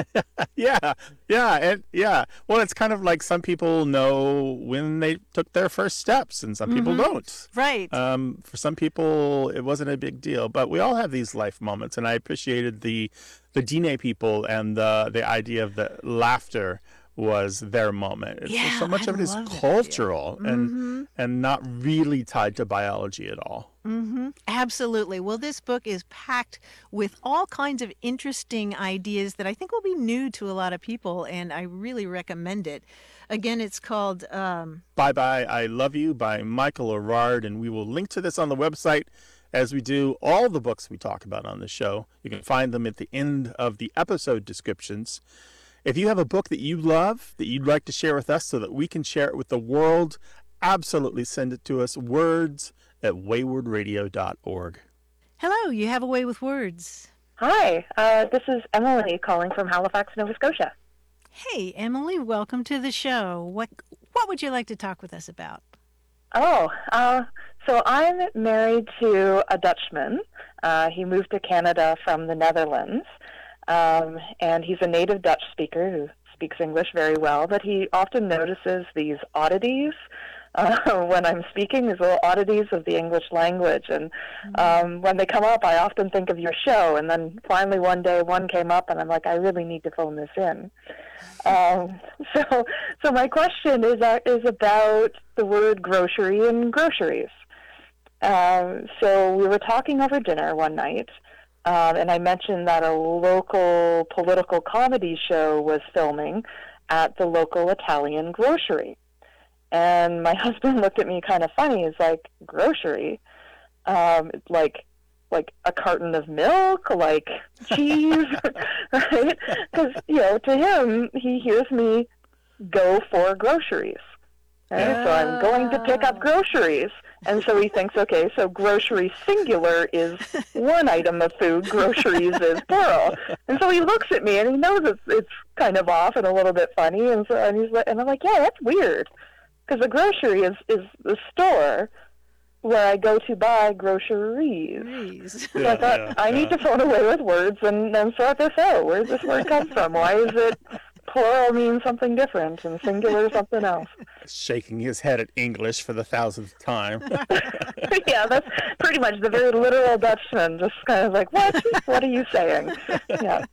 yeah, yeah, and yeah. Well, it's kind of like some people know when they took their first steps and some people mm-hmm. don't. Right. Um, for some people, it wasn't a big deal, but we all have these life moments, and I appreciated the the Dine people and the the idea of the laughter was their moment. It's, yeah, so much I of it is love that cultural idea. and mm-hmm. and not really tied to biology at all. Mm-hmm. Absolutely. Well, this book is packed with all kinds of interesting ideas that I think will be new to a lot of people, and I really recommend it. Again, it's called um... Bye Bye, I Love You by Michael Erard, and we will link to this on the website as we do all the books we talk about on the show. You can find them at the end of the episode descriptions. If you have a book that you love that you'd like to share with us so that we can share it with the world, absolutely send it to us. Words at wayward radio dot org. Hello, you have a way with words. Hi, uh, this is Emily calling from Halifax, Nova Scotia. Hey, Emily, welcome to the show. What what would you like to talk with us about? Oh, uh, so I'm married to a Dutchman. Uh, he moved to Canada from the Netherlands, um, and he's a native Dutch speaker who speaks English very well, but he often notices these oddities uh, when I'm speaking, these little oddities of the English language. And um, when they come up, I often think of your show, and then finally one day one came up, and I'm like, I really need to phone this in. Um, so, so my question is uh, is about the word grocery and groceries. Um, so we were talking over dinner one night, um, and I mentioned that a local political comedy show was filming at the local Italian grocery. And my husband looked at me kind of funny. He's like, grocery? Um, like, like a carton of milk, like cheese, right? Because, you know, to him, he hears me go for groceries. Right? Oh. So I'm going to pick up groceries. And so he thinks, okay, so grocery singular is one item of food, groceries is plural. And so he looks at me and he knows it's, it's kind of off and a little bit funny. And so and he's like, and I'm like, yeah, that's weird. Because a grocery is, is the store where I go to buy groceries. So Yeah, I thought, yeah, I need yeah. to phone away with words and, and sort this out. Where does this word come from? Why is it plural means something different and singular something else? Shaking his head at English for the thousandth time. Yeah, that's pretty much the very literal Dutchman, just kind of like, what? What are you saying? Yeah.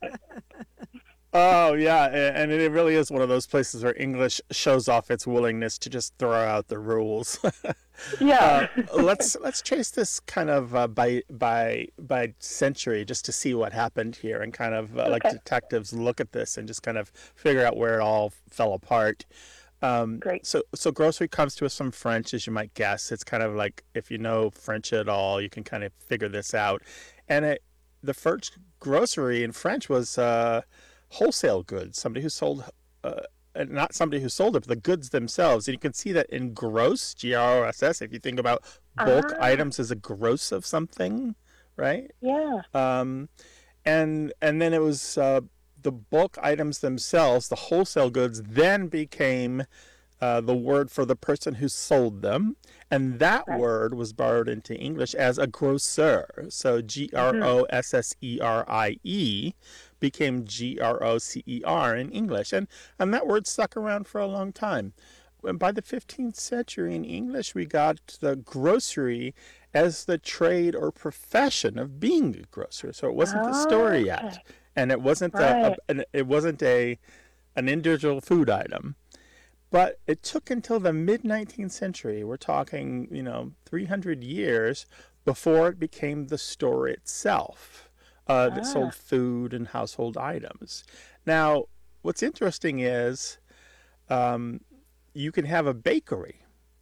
Oh, yeah, a- and it really is one of those places where English shows off its willingness to just throw out the rules. Yeah. Uh, let's let's trace this kind of uh, by by by century just to see what happened here, and kind of uh, like Okay. detectives look at this and just kind of figure out where it all fell apart. Um, Great. So so grocery comes to us from French, as you might guess. It's kind of like, if you know French at all, you can kind of figure this out. And it, the first grocery in French was uh, wholesale goods, somebody who sold, uh, and not somebody who sold it, but the goods themselves. And you can see that in gross, G R O S S, if you think about bulk Ah. items as a gross of something, right? Yeah. Um, and and then it was uh, the bulk items themselves, the wholesale goods, then became uh, the word for the person who sold them, and that Right. word was borrowed into English as a grocer. So G R O S S E R I E became G R O C E R in English, and and that word stuck around for a long time. And by the fifteenth century in English, we got the grocery as the trade or profession of being a grocer. So it wasn't the store Okay. yet, and it wasn't a, a, Right. an, it wasn't a an individual food item. But it took until the mid nineteenth century, we're talking, you know, three hundred years, before it became the store itself uh, that Ah. sold food and household items. Now, what's interesting is um, you can have a bakery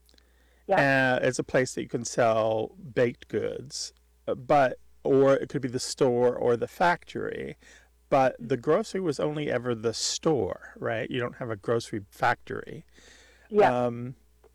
Yeah. uh, as a place that you can sell baked goods, uh, but or it could be the store or the factory. But the grocery was only ever the store, right? You don't have a grocery factory. Yeah. Um,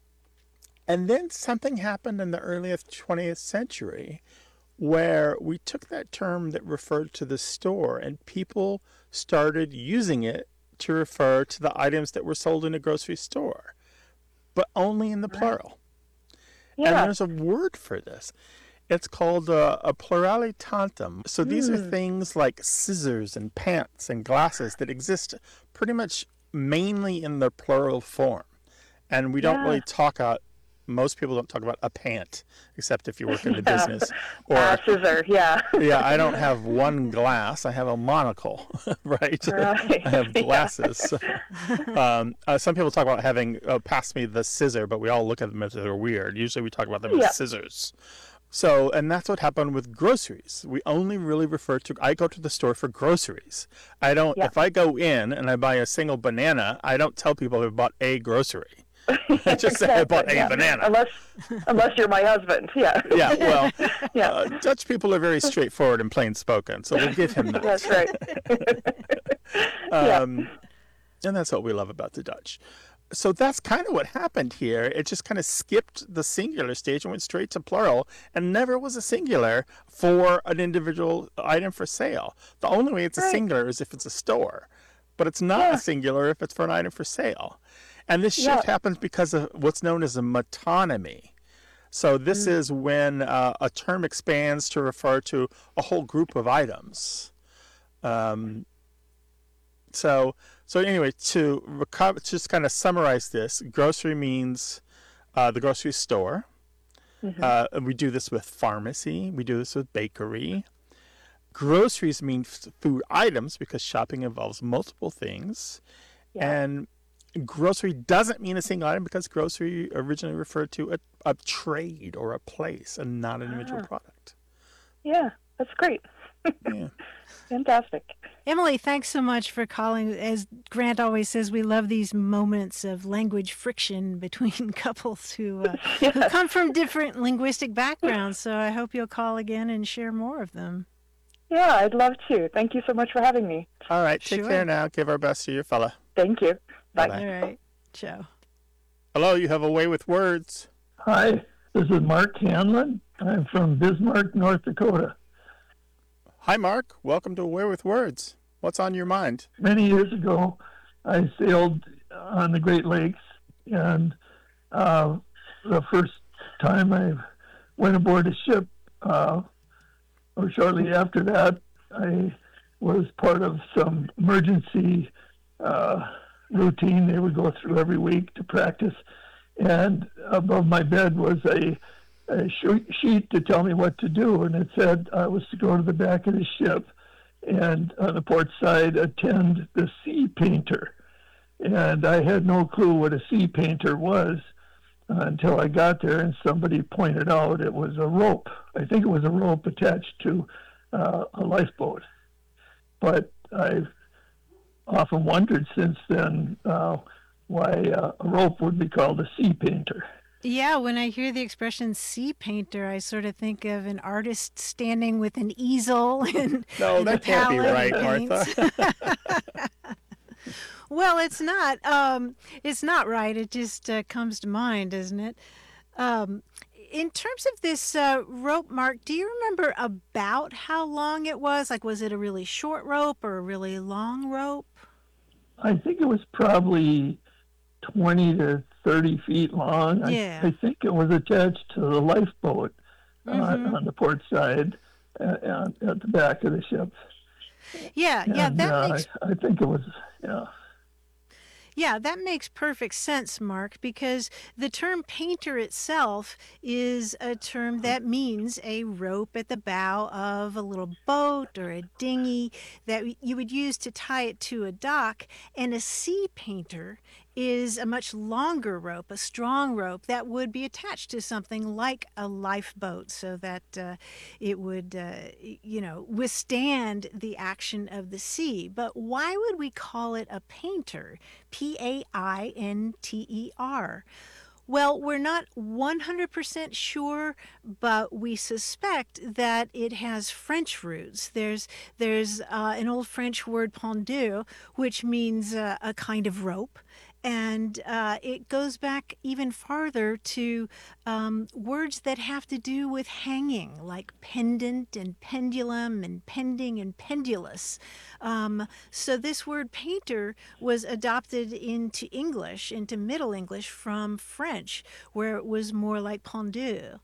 and then something happened in the earliest twentieth century where we took that term that referred to the store and people started using it to refer to the items that were sold in a grocery store, but only in the plural. And Yeah. there's a word for this. It's called uh, a pluralitatum. So these are Hmm. things like scissors and pants and glasses that exist pretty much mainly in the plural form. And we don't Yeah. really talk about, most people don't talk about a pant, except if you work in the Yeah. business. Or, Ah, scissor. Yeah. yeah, I don't have one glass, I have a monocle, right? Right. I have Yeah. glasses. um, uh, some people talk about having, uh, pass me the scissor, but we all look at them as they're weird. Usually we talk about them Yeah. as scissors. So, and that's what happened with groceries. We only really refer to, I go to the store for groceries. I don't, Yeah. if I go in and I buy a single banana, I don't tell people I bought a grocery. I just say I bought a Exactly, yeah. banana. Unless, unless you're my husband. Yeah. Yeah, well, Yeah. uh, Dutch people are very straightforward and plain spoken, so we'll give him that. That's right. Yeah. Um, and that's what we love about the Dutch. so that's kind of what happened here. It just kind of skipped the singular stage and went straight to plural, and never was a singular for an individual item for sale. The only way it's a Right. singular is if it's a store, but it's not Yeah. a singular if it's for an item for sale. And this shift Yeah. happens because of what's known as a metonymy. So this Mm. is when uh, a term expands to refer to a whole group of items. Um, so, so anyway, to recover, just kind of summarize this, grocery means uh, the grocery store. Mhm. Uh, and we do this with pharmacy. We do this with bakery. Groceries mean f- food items because shopping involves multiple things. Yeah. And grocery doesn't mean a single item because grocery originally referred to a, a trade or a place and not an individual Ah. product. Yeah, that's great. Yeah. Fantastic. Emily, thanks so much for calling. As Grant always says, we love these moments of language friction between couples who, uh, who Yes. come from different linguistic backgrounds. So I hope you'll call again and share more of them. Yeah, I'd love to. Thank you so much for having me. All right. Take Sure. care now. Give our best to your fella. Thank you. Bye. Bye-bye. All right. Ciao. Hello. You have a way with words. Hi, this is Mark Hanlon. I'm from Bismarck, North Dakota. Hi, Mark. Welcome to A Way with Words. What's on your mind? Many years ago, I sailed on the Great Lakes, and uh, the first time I went aboard a ship, uh, or shortly after that, I was part of some emergency uh, routine they would go through every week to practice. And above my bed was a, a sh- sheet to tell me what to do, and it said I was to go to the back of the ship and on the port side attend the sea painter. And I had no clue what a sea painter was uh, until I got there and somebody pointed out it was a rope. I think it was a rope attached to uh, a lifeboat. But I've often wondered since then uh, why uh, a rope would be called a sea painter. Yeah, when I hear the expression sea painter, I sort of think of an artist standing with an easel and No, and a that can't be palette right, of Martha. paints. Well, it's not. Um, it's not right. It just uh, comes to mind, doesn't it? Um, in terms of this uh, rope, Mark, do you remember about how long it was? Like, was it a really short rope or a really long rope? I think it was probably twenty to thirty feet long. Yeah. I, I think it was attached to the lifeboat uh, Mhm. on the port side uh, uh, at the back of the ship. Yeah, yeah, And, that uh, makes I, I think it was, yeah. Yeah, that makes perfect sense, Mark, because the term painter itself is a term that means a rope at the bow of a little boat or a dinghy that you would use to tie it to a dock. And a sea painter is a much longer rope, a strong rope that would be attached to something like a lifeboat so that uh, it would, uh, you know, withstand the action of the sea. But why would we call it a painter? P A I N T E R. Well, we're not one hundred percent sure, but we suspect that it has French roots. There's there's uh, an old French word pendu, which means uh, a kind of rope. And uh, it goes back even farther to um, words that have to do with hanging, like pendant and pendulum and pending and pendulous. Um, so this word painter was adopted into English, into Middle English from French, where it was more like pendu.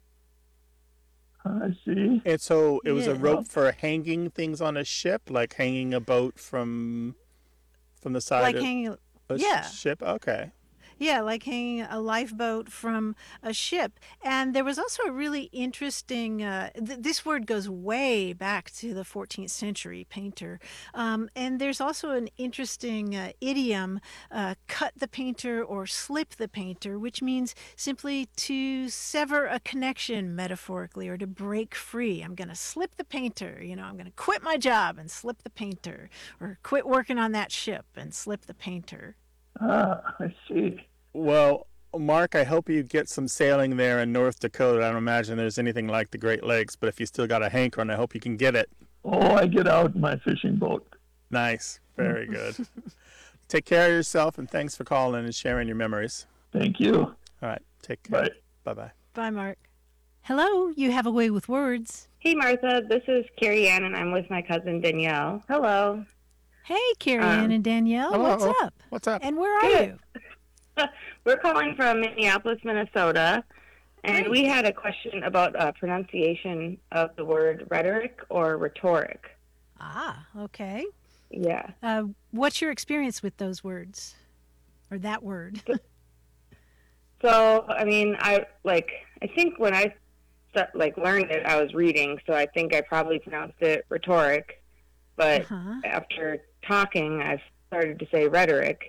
I see. And so it was a Yeah. rope for hanging things on a ship, like hanging a boat from from the side Like of hanging, a sh- yeah. ship. Okay. Yeah, like hanging a lifeboat from a ship. And there was also a really interesting, uh, th- this word goes way back to the fourteenth century, painter. Um, and there's also an interesting uh, idiom, uh, cut the painter or slip the painter, which means simply to sever a connection metaphorically or to break free. I'm going to slip the painter, you know, I'm going to quit my job and slip the painter, or quit working on that ship and slip the painter. Ah, I see. Well, Mark, I hope you get some sailing there in North Dakota. I don't imagine there's anything like the Great Lakes, but if you still got a hankering, I hope you can get it. Oh, I get out in my fishing boat. Nice. Very good. Take care of yourself, and thanks for calling and sharing your memories. Thank you. All right. Take care. Bye. Bye-bye. Bye, Mark. Hello, you have a way with words. Hey, Martha. This is Carrie Ann, and I'm with my cousin Danielle. Hello. Hey, Carrie Um, Ann and Danielle. hello. What's up? What's up? And where are Good. you? We're calling from Minneapolis, Minnesota, and Great. we had a question about uh, pronunciation of the word rhetoric or rhetoric. Ah, okay. Yeah. Uh, what's your experience with those words? Or that word? So, I mean, I like. I think when I start, like learned it, I was reading, so I think I probably pronounced it rhetoric. But Uh-huh. after talking, I've started to say rhetoric,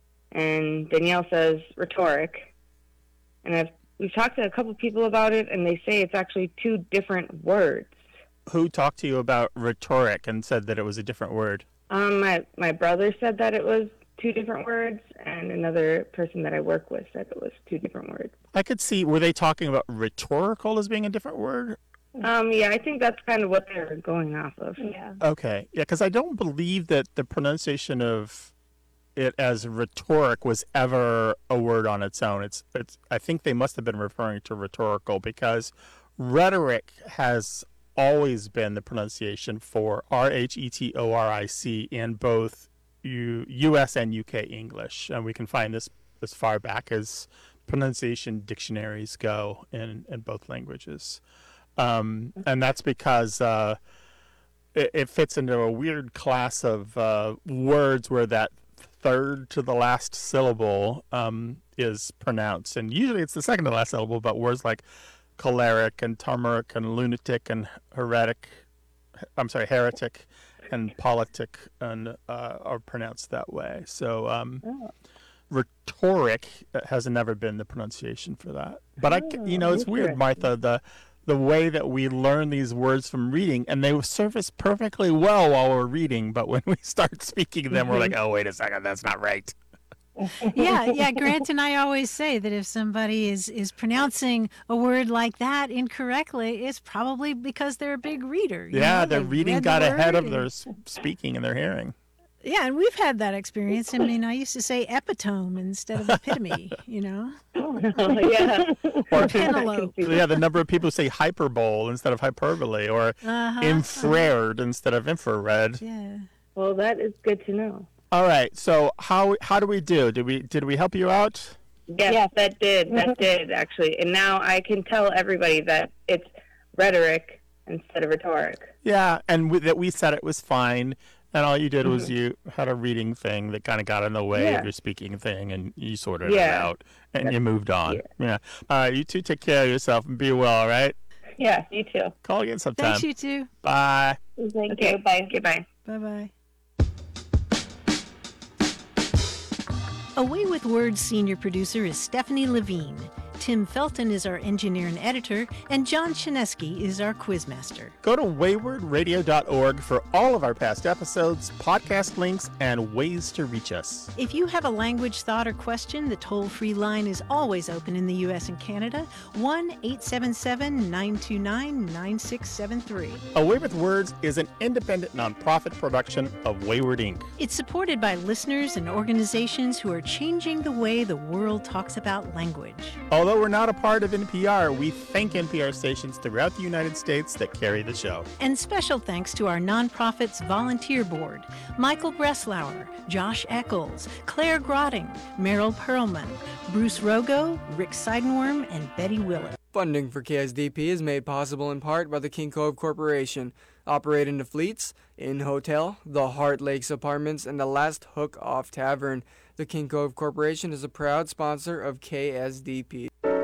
and Danielle says rhetoric. And I've we've talked to a couple people about it, and they say it's actually two different words. Who talked to you about rhetoric and said that it was a different word? Um, my my brother said that it was two different words, and another person that I work with said it was two different words. I could see, were they talking about rhetorical as being a different word? Um, yeah, I think that's kind of what they're going off of. Yeah. Okay. Yeah, because I don't believe that the pronunciation of it as rhetoric was ever a word on its own. It's, it's. I think they must have been referring to rhetorical because rhetoric has always been the pronunciation for R H E T O R I C in both U, U.S. and U K English. And we can find this as far back as pronunciation dictionaries go in, in both languages. Um, and that's because uh, it, it fits into a weird class of uh, words where that third to the last syllable um, is pronounced. And usually it's the second to the last syllable, but words like choleric and turmeric and lunatic and heretic, I'm sorry, heretic and politic and uh, are pronounced that way. So um, Oh. rhetoric has never been the pronunciation for that. But I, c- you know, Oh, it's weird, interesting. Martha, the the way that we learn these words from reading, and they surface perfectly well while we're reading, but when we start speaking them, we're like, oh, wait a second, that's not right. yeah, yeah. Grant and I always say that if somebody is, is pronouncing a word like that incorrectly, it's probably because they're a big reader. you Yeah, know? their They've reading read the got ahead word of their and- s- speaking and their hearing. Yeah, and we've had that experience. I mean, I used to say epitome instead of epitome, you know? yeah. Or Penelope. yeah, the number of people who say hyperbole instead of hyperbole, or Uh-huh. infrared instead of infrared. Yeah. Well, that is good to know. All right, so how how do we do? Did we did we help you out? Yes, that did. That did, actually. And now I can tell everybody that it's rhetoric instead of rhetoric. Yeah, and we, that we said it was fine, and all you did was Mhm. you had a reading thing that kind of got in the way Yeah. of your speaking thing, and you sorted Yeah. it out, and you moved on. Yeah. Yeah. All right, you two take care of yourself and be well. All right. Yeah, you too. Call again sometime. Thanks, you too. Bye. Thank Okay, you. bye. Okay, bye. Bye-bye. Away with Words senior producer is Stephanie Levine. Tim Felton is our engineer and editor, and John Chinesky is our quizmaster. Go to wayward radio dot org for all of our past episodes, podcast links, and ways to reach us. If you have a language thought or question, the toll-free line is always open in the U S and Canada, one eight seven seven, nine two nine, nine six seven three. Away with Words is an independent nonprofit production of Wayward Incorporated. It's supported by listeners and organizations who are changing the way the world talks about language. Although we're not a part of N P R, we thank N P R stations throughout the United States that carry the show. And special thanks to our nonprofit's volunteer board, Michael Breslauer, Josh Eccles, Claire Grotting, Meryl Perlman, Bruce Rogo, Rick Seidenworm, and Betty Willett. Funding for K S D P is made possible in part by the King Cove Corporation, operating the Fleets, Inn Hotel, the Heart Lakes Apartments, and the Last Hook Off Tavern. The King Cove Corporation is a proud sponsor of K S D P.